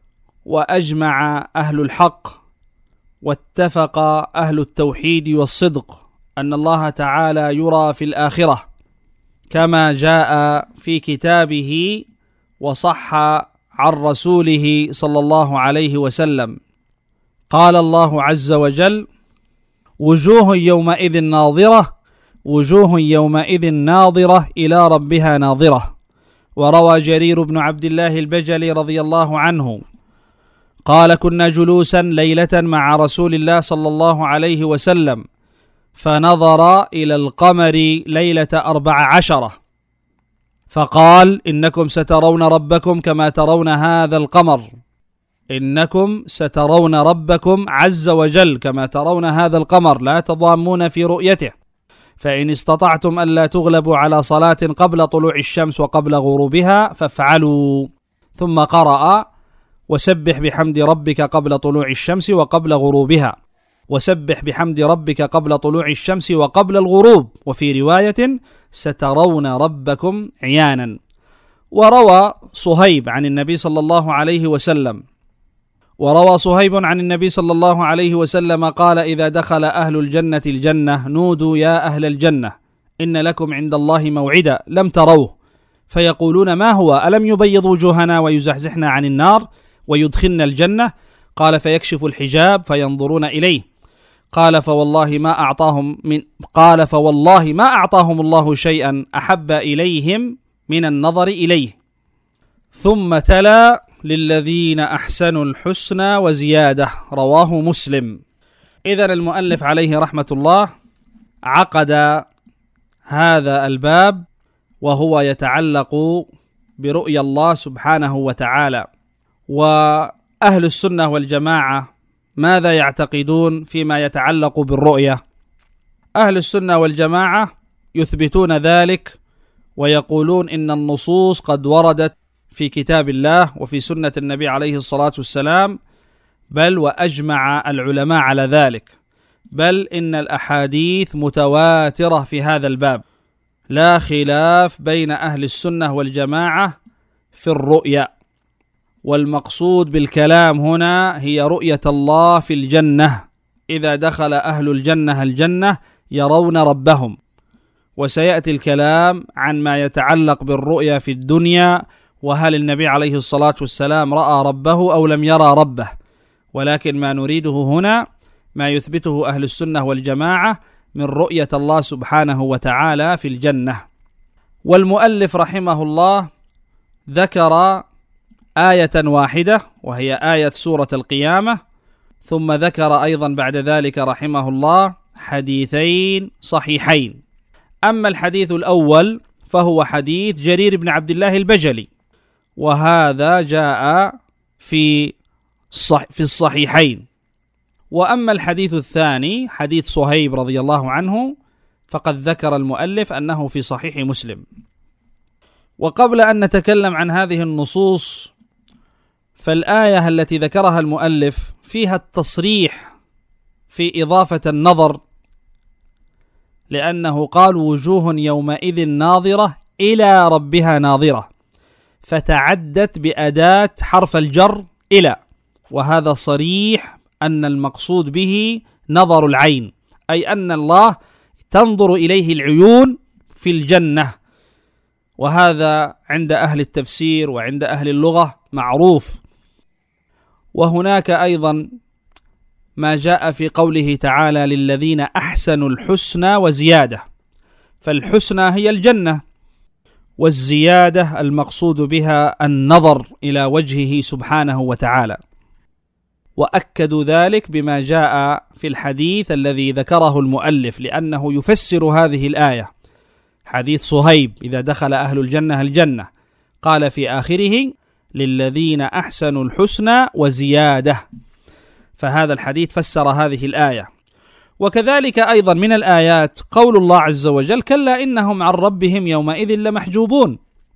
وأجمع أهل الحق واتفق أهل التوحيد والصدق أن الله تعالى يرى في الآخرة كما جاء في كتابه وصح عن رسوله صلى الله عليه وسلم. قال الله عز وجل: وجوه يومئذ ناظرة وجوه يومئذ ناظرة إلى ربها ناظرة. وروى جرير بن عبد الله البجلي رضي الله عنه قال: كنا جلوسا ليلة مع رسول الله صلى الله عليه وسلم فنظر إلى القمر ليلة أربع عشرة فقال: إنكم سترون ربكم كما ترون هذا القمر، إنكم سترون ربكم عز وجل كما ترون هذا القمر، لا تضامون في رؤيته، فإن استطعتم ألا تغلبوا على صلاة قبل طلوع الشمس وقبل غروبها فافعلوا. ثم قرأ: وسبح بحمد ربك قبل طلوع الشمس وقبل غروبها، وسبح بحمد ربك قبل طلوع الشمس وقبل الغروب، وفي رواية: سترون ربكم عيانا. وروى صهيب عن النبي صلى الله عليه وسلم وروى صهيب عن النبي صلى الله عليه وسلم قال: إذا دخل أهل الجنة الجنة نودوا يا أهل الجنة إن لكم عند الله موعدا لم تروه، فيقولون: ما هو؟ ألم يبيض وجوهنا ويزحزحنا عن النار ويدخلنا الجنة؟ قال: فيكشف الحجاب فينظرون إليه. قال: فوالله ما أعطاهم من قال فوالله ما أعطاهم الله شيئا أحب إليهم من النظر إليه. ثم تلا: للذين أحسنوا الحسنى وزيادة. رواه مسلم. إذن المؤلف عليه رحمة الله عقد هذا الباب وهو يتعلق برؤيا الله سبحانه وتعالى. وأهل السنة والجماعة ماذا يعتقدون فيما يتعلق بالرؤية؟ أهل السنة والجماعة يثبتون ذلك ويقولون إن النصوص قد وردت في كتاب الله وفي سنة النبي عليه الصلاة والسلام، بل وأجمع العلماء على ذلك، بل إن الأحاديث متواترة في هذا الباب، لا خلاف بين أهل السنة والجماعة في الرؤيا. والمقصود بالكلام هنا هي رؤية الله في الجنة. إذا دخل أهل الجنة الجنة يرون ربهم، وسيأتي الكلام عن ما يتعلق بالرؤيا في الدنيا، وهل النبي عليه الصلاة والسلام رأى ربه أو لم يرى ربه. ولكن ما نريده هنا ما يثبته أهل السنة والجماعة من رؤية الله سبحانه وتعالى في الجنة. والمؤلف رحمه الله ذكر آية واحدة وهي آية سورة القيامة، ثم ذكر أيضا بعد ذلك رحمه الله حديثين صحيحين. أما الحديث الأول فهو حديث جرير بن عبد الله البجلي، وهذا جاء في في الصحيحين، وأما الحديث الثاني حديث صهيب رضي الله عنه فقد ذكر المؤلف أنه في صحيح مسلم. وقبل أن نتكلم عن هذه النصوص، فالآية التي ذكرها المؤلف فيها التصريح في إضافة النظر، لأنه قال وجوه يومئذ ناظرة إلى ربها ناظرة، فتعدت بأداة حرف الجر إلى، وهذا صريح أن المقصود به نظر العين، أي أن الله تنظر إليه العيون في الجنة، وهذا عند أهل التفسير وعند أهل اللغة معروف. وهناك أيضا ما جاء في قوله تعالى للذين أحسنوا الحسنى وزيادة، فالحسنى هي الجنة، والزيادة المقصود بها النظر إلى وجهه سبحانه وتعالى. وأكدوا ذلك بما جاء في الحديث الذي ذكره المؤلف، لأنه يفسر هذه الآية، حديث صهيب إذا دخل أهل الجنة الجنة قال في آخره للذين أحسنوا الحسنى وزيادة، فهذا الحديث فسر هذه الآية. وكذلك أيضا من الآيات قول الله عز وجل كلا إنهم عن ربهم يومئذ لمحجوبون،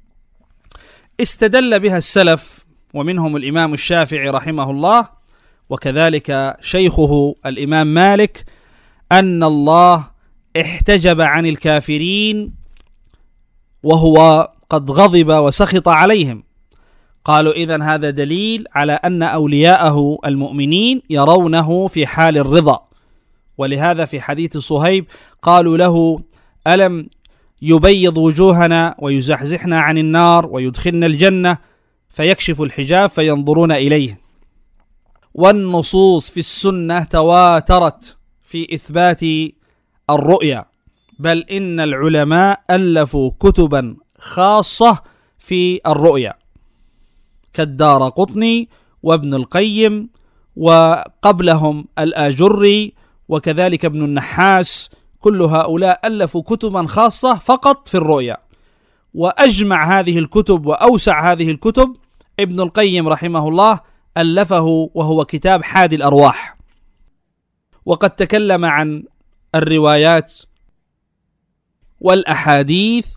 استدل بها السلف ومنهم الإمام الشافعي رحمه الله وكذلك شيخه الإمام مالك أن الله احتجب عن الكافرين وهو قد غضب وسخط عليهم، قالوا إذن هذا دليل على أن أولياءه المؤمنين يرونه في حال الرضا، ولهذا في حديث صهيب قالوا له ألم يبيض وجوهنا ويزحزحنا عن النار ويدخلنا الجنة، فيكشف الحجاب فينظرون إليه. والنصوص في السنة تواترت في إثبات الرؤيا، بل إن العلماء ألفوا كتبا خاصة في الرؤيا كالدارقطني وابن القيم وقبلهم الآجري وكذلك ابن النحاس، كل هؤلاء ألفوا كتبا خاصة فقط في الرؤيا. وأجمع هذه الكتب وأوسع هذه الكتب ابن القيم رحمه الله ألفه وهو كتاب حادي الأرواح، وقد تكلم عن الروايات والأحاديث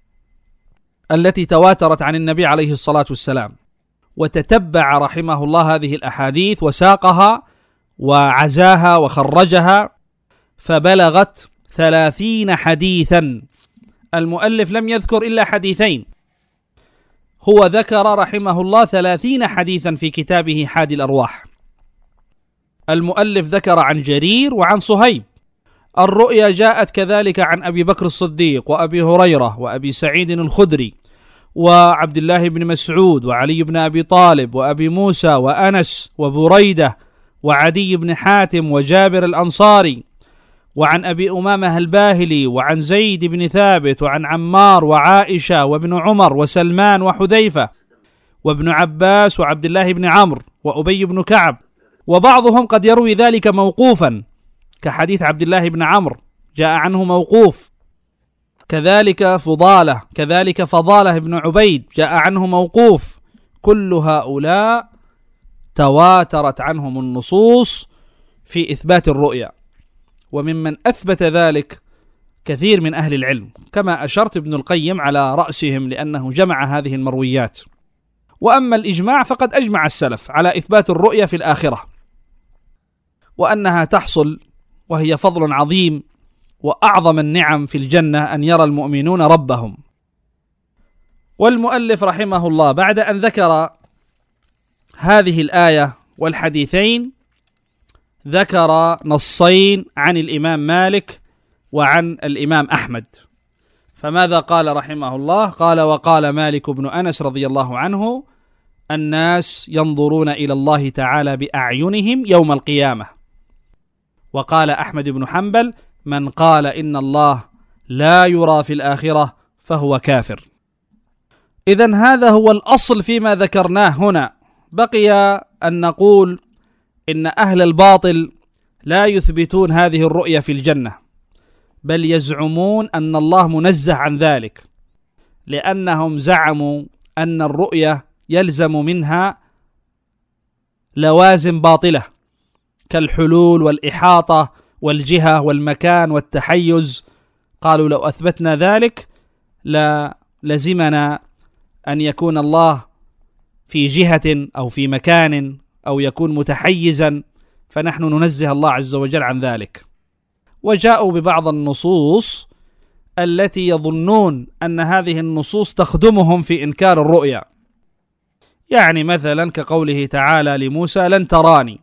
التي تواترت عن النبي عليه الصلاة والسلام، وتتبع رحمه الله هذه الأحاديث وساقها وعزاها وخرجها فبلغت ثلاثين حديثا. المؤلف لم يذكر إلا حديثين، هو ذكر رحمه الله ثلاثين حديثا في كتابه حادي الأرواح. المؤلف ذكر عن جرير وعن صهيب. الرؤيا جاءت كذلك عن أبي بكر الصديق وأبي هريرة وأبي سعيد الخدري وعبد الله بن مسعود وعلي بن أبي طالب وأبي موسى وأنس وبريدة وعدي بن حاتم وجابر الأنصاري، وعن أبي أمامة الباهلي وعن زيد بن ثابت وعن عمار وعائشة وابن عمر وسلمان وحذيفة وابن عباس وعبد الله بن عمرو وأبي بن كعب، وبعضهم قد يروي ذلك موقوفا كحديث عبد الله بن عمرو جاء عنه موقوف، كذلك فضالة كذلك فضالة بن عبيد جاء عنه موقوف. كل هؤلاء تواترت عنهم النصوص في إثبات الرؤيا، وممن أثبت ذلك كثير من أهل العلم كما أشرت ابن القيم على رأسهم لأنه جمع هذه المرويات. وأما الإجماع فقد أجمع السلف على إثبات الرؤيا في الآخرة وأنها تحصل، وهي فضل عظيم وأعظم النعم في الجنة أن يرى المؤمنون ربهم. والمؤلف رحمه الله بعد أن ذكر هذه الآية والحديثين ذكر نصين عن الإمام مالك وعن الإمام أحمد. فماذا قال رحمه الله؟ قال وقال مالك بن أنس رضي الله عنه الناس ينظرون إلى الله تعالى بأعينهم يوم القيامة. وقال أحمد بن حنبل من قال إن الله لا يرى في الآخرة فهو كافر. إذن هذا هو الأصل فيما ذكرناه هنا. بقي أن نقول إن أهل الباطل لا يثبتون هذه الرؤية في الجنة، بل يزعمون أن الله منزه عن ذلك، لأنهم زعموا أن الرؤية يلزم منها لوازم باطلة كالحلول والإحاطة والجهة والمكان والتحيز. قالوا لو أثبتنا ذلك للزمنا أن يكون الله في جهة أو في مكان أو يكون متحيزا، فنحن ننزه الله عز وجل عن ذلك. وجاءوا ببعض النصوص التي يظنون أن هذه النصوص تخدمهم في إنكار الرؤيا، يعني مثلا كقوله تعالى لموسى لن تراني،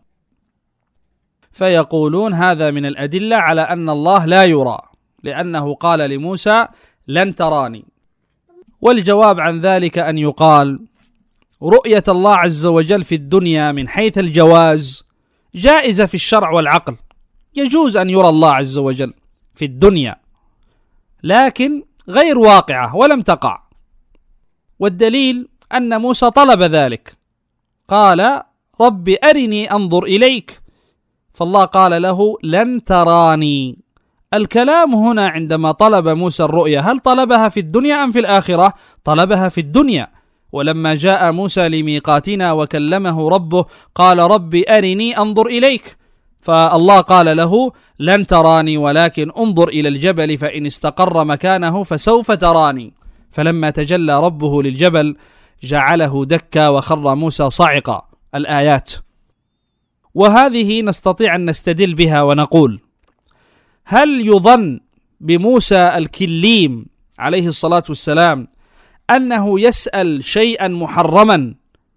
فيقولون هذا من الأدلة على أن الله لا يرى، لأنه قال لموسى لن تراني. والجواب عن ذلك أن يقال رؤية الله عز وجل في الدنيا من حيث الجواز جائزة في الشرع والعقل، يجوز أن يرى الله عز وجل في الدنيا، لكن غير واقعة ولم تقع. والدليل أن موسى طلب ذلك، قال رب أرني أنظر إليك، فالله قال له لن تراني. الكلام هنا عندما طلب موسى الرؤيا هل طلبها في الدنيا أم في الآخرة؟ طلبها في الدنيا. ولما جاء موسى لميقاتنا وكلمه ربه قال رب أرني أنظر إليك، فالله قال له لن تراني ولكن انظر إلى الجبل فإن استقر مكانه فسوف تراني. فلما تجلى ربه للجبل جعله دكا وخر موسى صعقا. الآيات. وهذه نستطيع أن نستدل بها ونقول هل يظن بموسى الكليم عليه الصلاة والسلام أنه يسأل شيئا محرما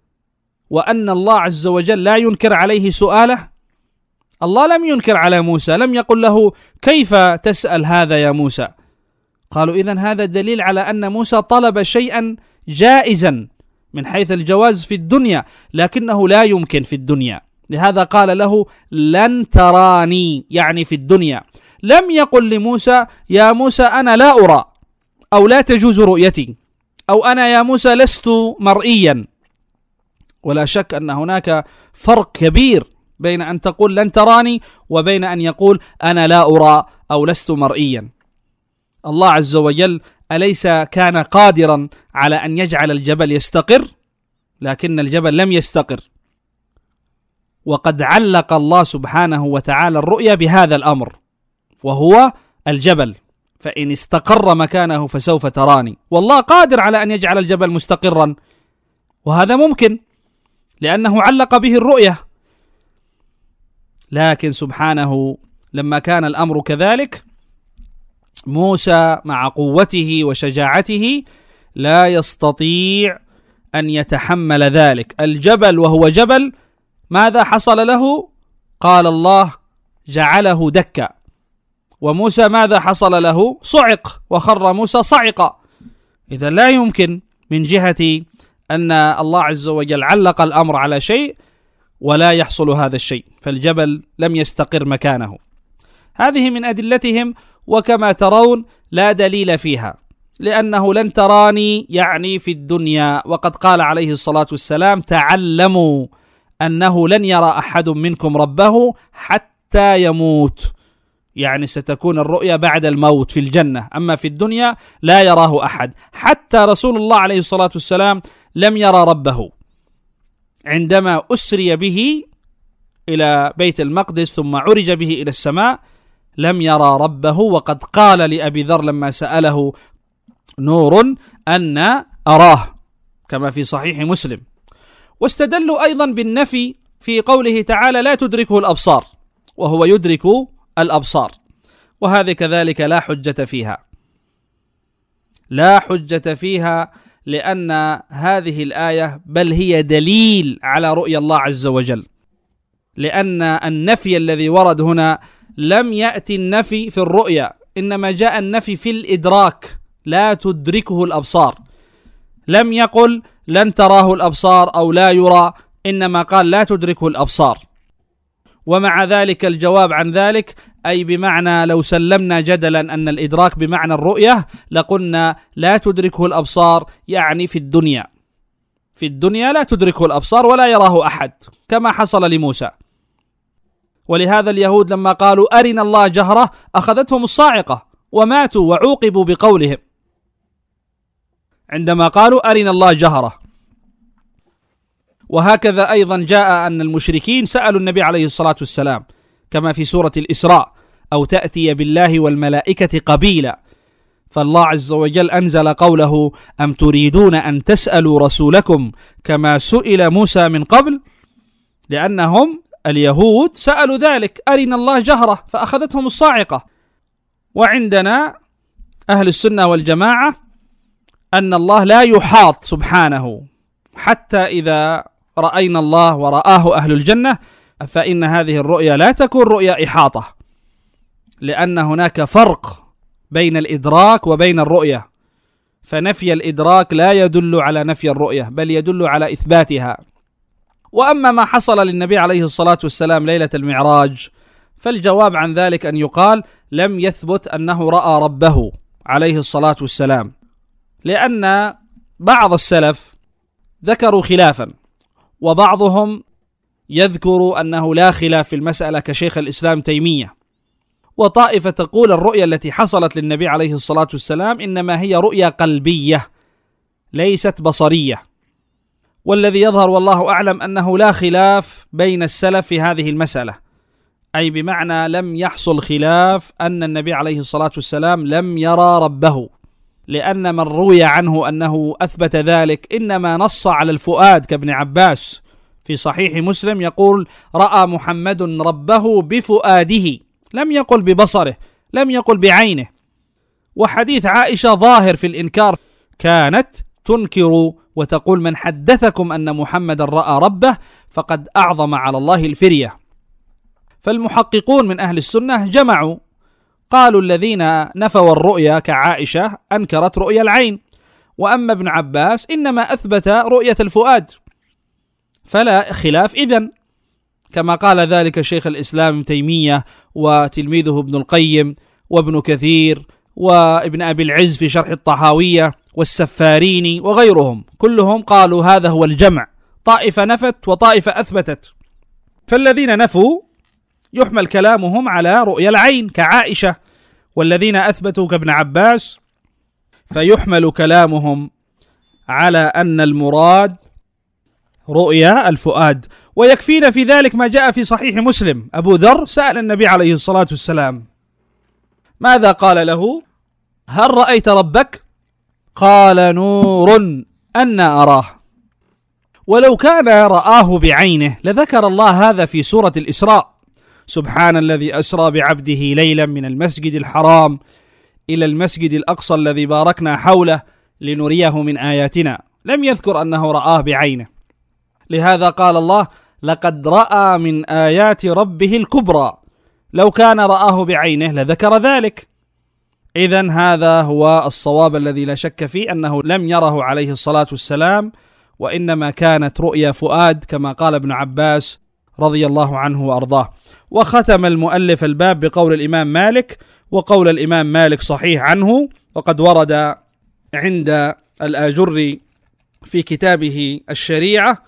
وأن الله عز وجل لا ينكر عليه سؤاله؟ الله لم ينكر على موسى، لم يقل له كيف تسأل هذا يا موسى. قالوا إذن هذا دليل على أن موسى طلب شيئا جائزا من حيث الجواز في الدنيا، لكنه لا يمكن في الدنيا، لهذا قال له لن تراني يعني في الدنيا. لم يقل لموسى يا موسى أنا لا أرى أو لا تجوز رؤيتي أو أنا يا موسى لست مرئيا. ولا شك أن هناك فرق كبير بين أن تقول لن تراني وبين أن يقول أنا لا أرى أو لست مرئيا. الله عز وجل أليس كان قادرا على أن يجعل الجبل يستقر؟ لكن الجبل لم يستقر، وقد علق الله سبحانه وتعالى الرؤيا بهذا الأمر وهو الجبل، فإن استقر مكانه فسوف تراني. والله قادر على أن يجعل الجبل مستقرا، وهذا ممكن لأنه علق به الرؤيا، لكن سبحانه لما كان الأمر كذلك موسى مع قوته وشجاعته لا يستطيع أن يتحمل ذلك. الجبل وهو جبل ماذا حصل له؟ قال الله جعله دكا. وموسى ماذا حصل له؟ صعق، وخر موسى صعقا. إذا لا يمكن من جهة أن الله عز وجل علق الأمر على شيء ولا يحصل هذا الشيء، فالجبل لم يستقر مكانه. هذه من أدلتهم، وكما ترون لا دليل فيها، لأنه لن تراني يعني في الدنيا، وقد قال عليه الصلاة والسلام تعلموا أنه لن يرى أحد منكم ربه حتى يموت، يعني ستكون الرؤيا بعد الموت في الجنة، أما في الدنيا لا يراه أحد. حتى رسول الله عليه الصلاة والسلام لم يرى ربه عندما أسري به إلى بيت المقدس ثم عرج به إلى السماء، لم يرى ربه، وقد قال لأبي ذر لما سأله نور أن أراه كما في صحيح مسلم. واستدلوا أيضا بالنفي في قوله تعالى لا تدركه الأبصار وهو يدرك الأبصار، وهذه كذلك لا حجة فيها، لا حجة فيها لأن هذه الآية بل هي دليل على رؤية الله عز وجل، لأن النفي الذي ورد هنا لم يأتي النفي في الرؤية، إنما جاء النفي في الإدراك، لا تدركه الأبصار. لم يقل لن تراه الأبصار أو لا يرى، إنما قال لا تدركه الأبصار. ومع ذلك الجواب عن ذلك أي بمعنى لو سلمنا جدلا أن الإدراك بمعنى الرؤية لقلنا لا تدركه الأبصار يعني في الدنيا، في الدنيا لا تدركه الأبصار ولا يراه أحد كما حصل لموسى. ولهذا اليهود لما قالوا أرنا الله جهرة أخذتهم الصاعقة وماتوا وعوقبوا بقولهم عندما قالوا أرنا الله جهرة. وهكذا أيضا جاء أن المشركين سألوا النبي عليه الصلاة والسلام كما في سورة الإسراء: أو تأتي بالله والملائكة قبيلا. فالله عز وجل أنزل قوله: أم تريدون أن تسألوا رسولكم كما سئل موسى من قبل، لأنهم اليهود سألوا ذلك: أرنا الله جهرة، فأخذتهم الصاعقة. وعندنا أهل السنة والجماعة أن الله لا يحاط سبحانه، حتى إذا رأينا الله ورآه أهل الجنة فإن هذه الرؤيا لا تكون رؤيا إحاطة، لأن هناك فرق بين الإدراك وبين الرؤية، فنفي الإدراك لا يدل على نفي الرؤية بل يدل على إثباتها. وأما ما حصل للنبي عليه الصلاة والسلام ليلة المعراج فالجواب عن ذلك أن يقال: لم يثبت أنه رأى ربه عليه الصلاة والسلام، لأن بعض السلف ذكروا خلافا، وبعضهم يذكر أنه لا خلاف في المسألة كشيخ الإسلام تيمية، وطائفة تقول الرؤيا التي حصلت للنبي عليه الصلاة والسلام إنما هي رؤيا قلبية ليست بصرية. والذي يظهر والله أعلم أنه لا خلاف بين السلف في هذه المسألة، أي بمعنى لم يحصل خلاف أن النبي عليه الصلاة والسلام لم يرى ربه، لأن من روي عنه أنه أثبت ذلك إنما نص على الفؤاد كابن عباس في صحيح مسلم يقول: رأى محمد ربه بفؤاده، لم يقل ببصره، لم يقل بعينه. وحديث عائشة ظاهر في الإنكار، كانت تنكر وتقول: من حدثكم أن محمد رأى ربه فقد أعظم على الله الفرية. فالمحققون من أهل السنة جمعوا، قالوا الذين نفوا الرؤيا كعائشة أنكرت رؤيا العين، وأما ابن عباس إنما أثبت رؤية الفؤاد، فلا خلاف إذن، كما قال ذلك شيخ الإسلام ابن تيمية وتلميذه ابن القيم وابن كثير وابن أبي العز في شرح الطحاوية والسفاريني وغيرهم، كلهم قالوا هذا هو الجمع، طائفة نفت وطائفة أثبتت. فالذين نفوا يحمل كلامهم على رؤيا العين كعائشة، والذين أثبتوا كابن عباس فيحمل كلامهم على أن المراد رؤيا الفؤاد. ويكفينا في ذلك ما جاء في صحيح مسلم: أبو ذر سأل النبي عليه الصلاة والسلام ماذا قال له؟ هل رأيت ربك؟ قال: نور أنا أراه. ولو كان رآه بعينه لذكر الله هذا في سورة الإسراء: سبحان الذي أسرى بعبده ليلا من المسجد الحرام إلى المسجد الأقصى الذي باركنا حوله لنريه من آياتنا. لم يذكر أنه رآه بعينه، لهذا قال الله: لقد رأى من آيات ربه الكبرى. لو كان رآه بعينه لذكر ذلك. إذن هذا هو الصواب الذي لا شك فيه، أنه لم يره عليه الصلاة والسلام، وإنما كانت رؤيا فؤاد كما قال ابن عباس رضي الله عنه وأرضاه. وختم المؤلف الباب بقول الإمام مالك، وقول الإمام مالك صحيح عنه، وقد ورد عند الآجري في كتابه الشريعة،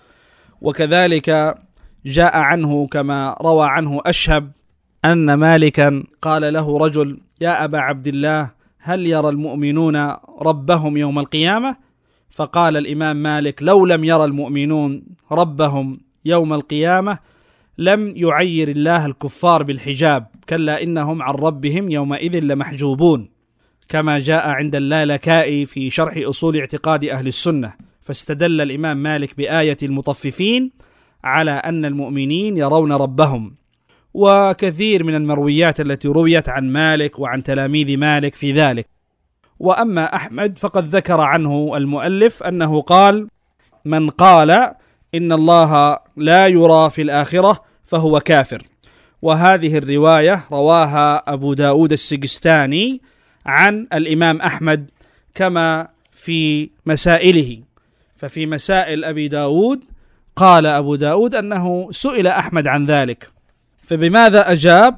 وكذلك جاء عنه كما روى عنه أشهب أن مالكا قال له رجل: يا أبا عبد الله، هل يرى المؤمنون ربهم يوم القيامة؟ فقال الإمام مالك: لو لم يرى المؤمنون ربهم يوم القيامة لم يعير الله الكفار بالحجاب، كلا إنهم عن ربهم يومئذ لمحجوبون، كما جاء عند اللالكائي في شرح أصول اعتقاد أهل السنة. فاستدل الإمام مالك بآية المطففين على أن المؤمنين يرون ربهم. وكثير من المرويات التي رويت عن مالك وعن تلاميذ مالك في ذلك. وأما أحمد فقد ذكر عنه المؤلف أنه قال: من قال إن الله لا يرى في الآخرة فهو كافر. وهذه الرواية رواها أبو داود السجستاني عن الإمام أحمد كما في مسائله. ففي مسائل أبي داود قال أبو داود أنه سئل أحمد عن ذلك، فبماذا أجاب؟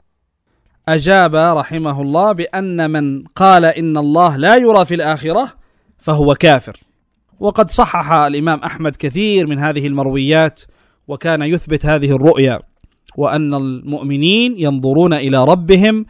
أجاب رحمه الله بأن من قال إن الله لا يرى في الآخرة فهو كافر. وقد صحح الإمام أحمد كثير من هذه المرويات، وكان يثبت هذه الرؤيا، وأن المؤمنين ينظرون إلى ربهم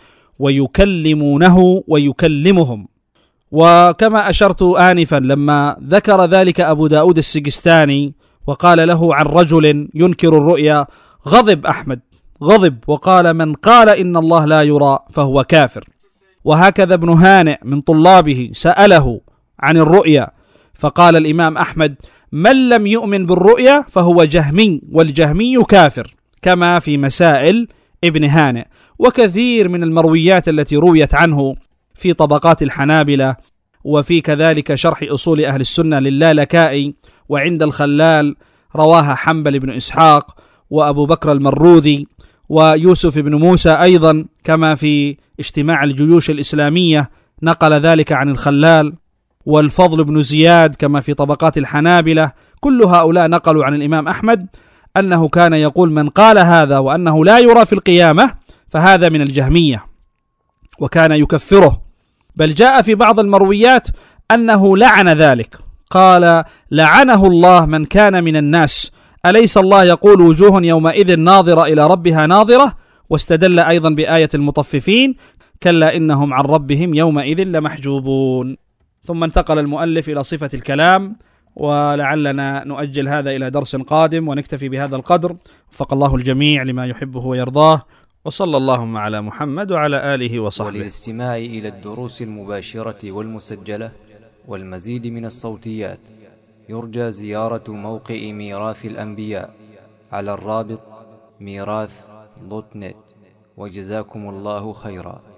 ويكلمونه ويكلمهم. وكما أشرت آنفا لما ذكر ذلك أبو داود السجستاني وقال له عن رجل ينكر الرؤيا، غضب أحمد، غضب وقال: من قال إن الله لا يرى فهو كافر. وهكذا ابن هانئ من طلابه سأله عن الرؤيا، فقال الإمام أحمد: من لم يؤمن بالرؤيا فهو جهمي، والجهمي كافر، كما في مسائل ابن هانئ. وكثير من المرويات التي رويت عنه في طبقات الحنابلة، وفي كذلك شرح أصول أهل السنة للالكائي، وعند الخلال رواها حنبل بن إسحاق وأبو بكر المروذي ويوسف بن موسى أيضا، كما في اجتماع الجيوش الإسلامية نقل ذلك عن الخلال، والفضل بن زياد كما في طبقات الحنابلة. كل هؤلاء نقلوا عن الإمام أحمد أنه كان يقول: من قال هذا وأنه لا يرى في القيامة فهذا من الجهمية، وكان يكفره. بل جاء في بعض المرويات أنه لعن ذلك، قال: لعنه الله من كان من الناس، أليس الله يقول: وجوه يومئذ ناظرة إلى ربها ناظرة؟ واستدل أيضا بآية المطففين: كلا إنهم عن ربهم يومئذ لمحجوبون. ثم انتقل المؤلف إلى صفة الكلام، ولعلنا نؤجل هذا إلى درس قادم ونكتفي بهذا القدر. وفق الله الجميع لما يحبه ويرضاه، وصلى اللهم على محمد وعلى آله وصحبه. وللاستماع إلى الدروس المباشرة والمسجلة والمزيد من الصوتيات يرجى زيارة موقع ميراث الأنبياء على الرابط ميراث دوت نت. وجزاكم الله خيرا.